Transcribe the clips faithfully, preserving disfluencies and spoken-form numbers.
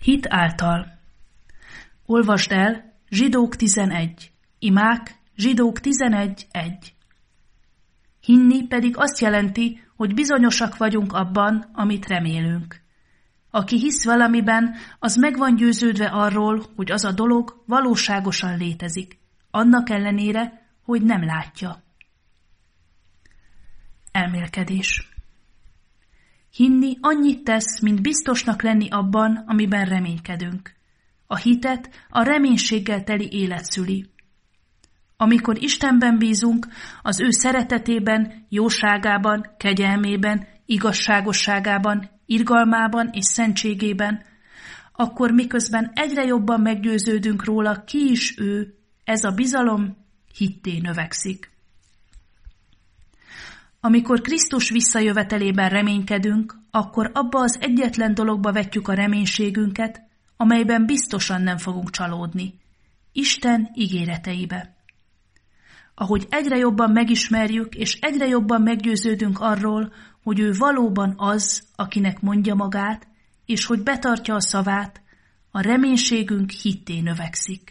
Hit által. Olvasd el Zsidók tizenegy. Imák Zsidók tizenegy egy. Hinni pedig azt jelenti, hogy bizonyosak vagyunk abban, amit remélünk. Aki hisz valamiben, az meg van győződve arról, hogy az a dolog valóságosan létezik, annak ellenére, hogy nem látja. Elmélkedés. Hinni annyit tesz, mint biztosnak lenni abban, amiben reménykedünk. A hitet a reménységgel teli élet szüli. Amikor Istenben bízunk, az ő szeretetében, jóságában, kegyelmében, igazságosságában, irgalmában és szentségében, akkor miközben egyre jobban meggyőződünk róla, ki is ő, ez a bizalom hitté növekszik. Amikor Krisztus visszajövetelében reménykedünk, akkor abba az egyetlen dologba vetjük a reménységünket, amelyben biztosan nem fogunk csalódni. Isten ígéreteibe. Ahogy egyre jobban megismerjük, és egyre jobban meggyőződünk arról, hogy ő valóban az, akinek mondja magát, és hogy betartja a szavát, a reménységünk hitté növekszik.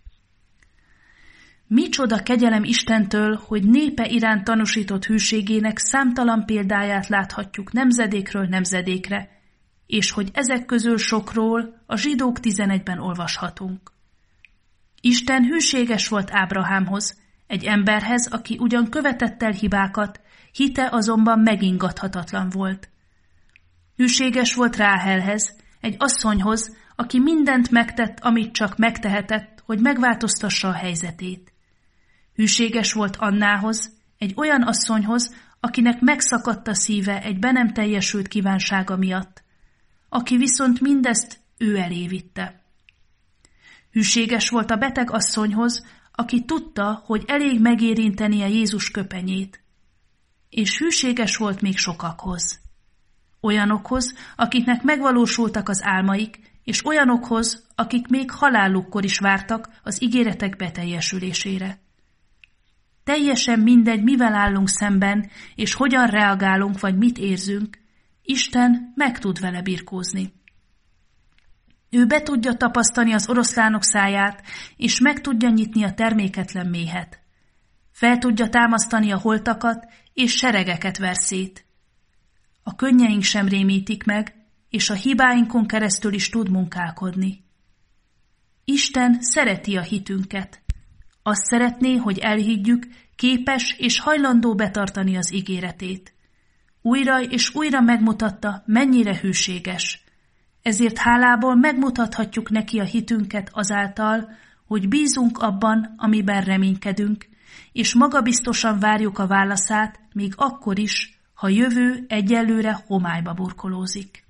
Micsoda kegyelem Istentől, hogy népe iránt tanúsított hűségének számtalan példáját láthatjuk nemzedékről nemzedékre, és hogy ezek közül sokról a Zsidók tizenegyben olvashatunk. Isten hűséges volt Ábrahámhoz, egy emberhez, aki ugyan követett el hibákat, hite azonban megingathatatlan volt. Hűséges volt Ráhelhez, egy asszonyhoz, aki mindent megtett, amit csak megtehetett, hogy megváltoztassa a helyzetét. Hűséges volt Annához, egy olyan asszonyhoz, akinek megszakadt a szíve egy be nem teljesült kívánsága miatt, aki viszont mindezt ő elé vitte. Hűséges volt a beteg asszonyhoz, aki tudta, hogy elég megérintenie Jézus köpenyét. És hűséges volt még sokakhoz. Olyanokhoz, akiknek megvalósultak az álmaik, és olyanokhoz, akik még halálukkor is vártak az ígéretek beteljesülésére. Teljesen mindegy, mivel állunk szemben, és hogyan reagálunk, vagy mit érzünk, Isten meg tud vele birkózni. Ő be tudja tapasztani az oroszlánok száját, és meg tudja nyitni a terméketlen méhet. Fel tudja támasztani a holtakat, és seregeket ver szét. A könnyeink sem rémítik meg, és a hibáinkon keresztül is tud munkálkodni. Isten szereti a hitünket. Azt szeretné, hogy elhiggyük, képes és hajlandó betartani az ígéretét. Újra és újra megmutatta, mennyire hűséges. Ezért hálából megmutathatjuk neki a hitünket azáltal, hogy bízunk abban, amiben reménykedünk, és magabiztosan várjuk a válaszát, még akkor is, ha jövő egyelőre homályba burkolózik.